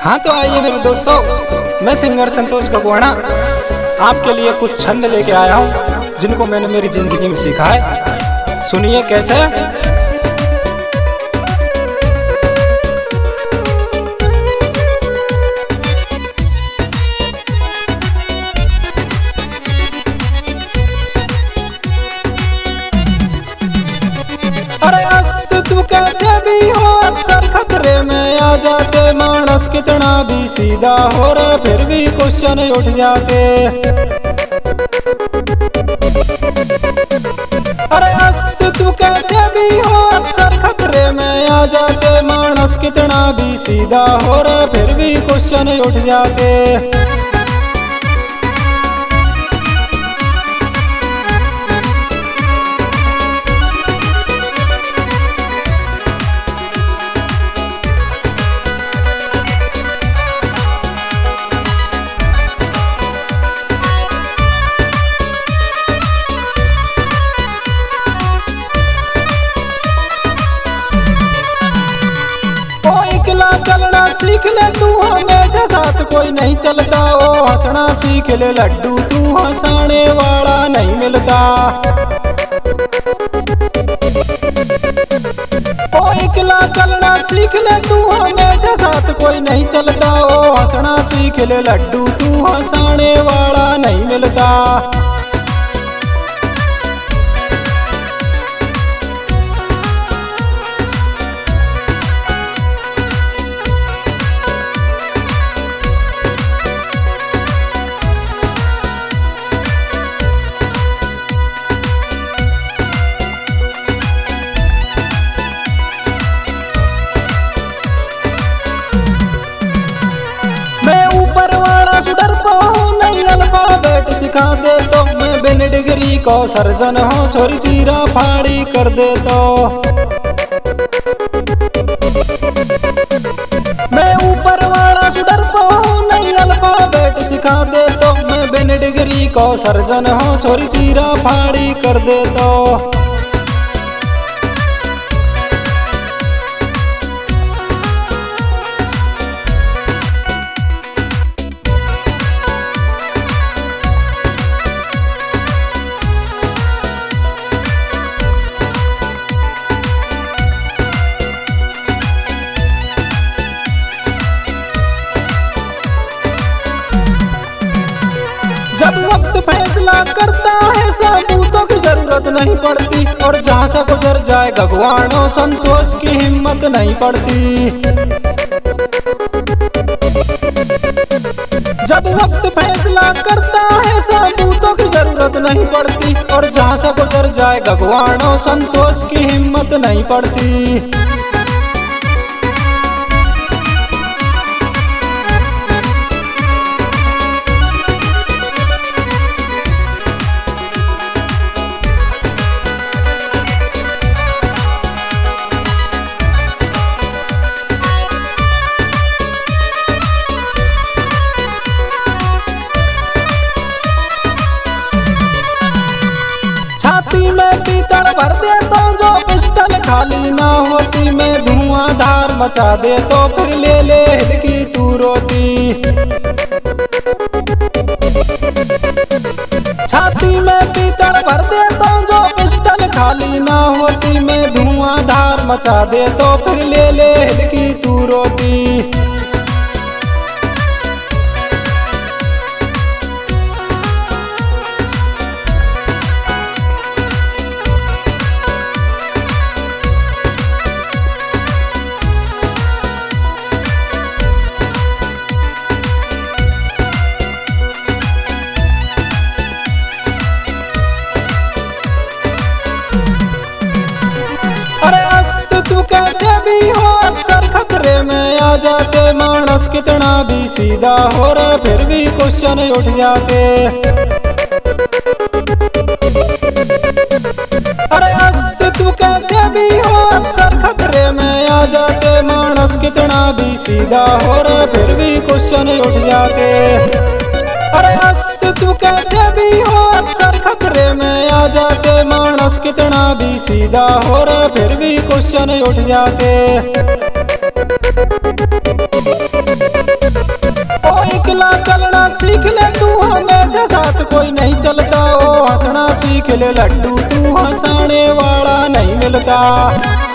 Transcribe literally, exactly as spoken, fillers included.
हाँ तो आइए मेरे दोस्तों, मैं सिंगर संतोष गगवाना आपके लिए कुछ छंद लेके आया हूँ जिनको मैंने मेरी जिंदगी में सीखा है। सुनिए कैसे। अरे अस्त तू कैसे भी हो, अक्सर खतरे में आ जाते। मानस कितना भी सीधा हो रे, फिर भी क्वेश्चन उठ जाते। अरे अस्त तू कैसे भी हो, अक्सर खतरे में आ जाते। मानस कितना भी सीधा हो रे, फिर भी क्वेश्चन उठ जाते। चलना सीख ले तू, हमेशा साथ कोई नहीं चलता। ओ हंसना सीख ले लड्डू, तू हंसाने वाला नहीं मिलता। ओ इकला चलना सीख ले तू, हमेशा साथ कोई नहीं चलता। ओ हंसना सीख ले लड्डू, तू हंसाने वाला नहीं मिलता। अल्फाबेट सिखा दे तो, मैं बिन डिग्री को सर्जन हो, छोरी चीरा फाड़ी कर दे तो। मैं ऊपर वाला सुडर को नहीं अल्फाबेट सिखा दे तो, मैं बिन डिग्री को सर्जन हो, छोरी चीरा फाड़ी कर दे तो। जब वक्त फैसला करता है, सबूतों की जरूरत नहीं पड़ती। और जहाँ से गुजर जाए भगवानों, संतोष की हिम्मत नहीं पड़ती। जब वक्त फैसला करता है, सबूतों की जरूरत नहीं पड़ती। और जहाँ से गुजर जाए भगवानों, संतोष की हिम्मत नहीं पड़ती। छाती में पीतल भर दे तो, जो पिस्टल खाली ना होती। मैं धुआंधार मचा दे तो, फिर ले ले हिल की तू रोती। छाती में पीतल भर दे तो, जो पिस्टल खाली ना होती। मैं धुआंधार मचा दे तो, फिर ले ले हिल की तू रोती। अरे अस्त तू कैसे भी हो, अक्सर खतरे में आ जाते। मानस कितना भी सीधा हो रे, फिर भी क्वेश्चन उठ जाते। अरे अस्त तू कैसे भी हो, अक्सर खतरे में आ जाते। मानस कितना भी सीधा हो रे, फिर भी क्वेश्चन उठ जाते। अरे अस्त तू कैसे भी हो, अक्सर खतरे में आ जाते। मानस कितना भी सीधा हो रे, फिर भी क्वेश्चन उठ जाते। कोई नहीं चलता, ओ हंसना सीख ले लड्डू तू हंसाने वाला नहीं मिलता।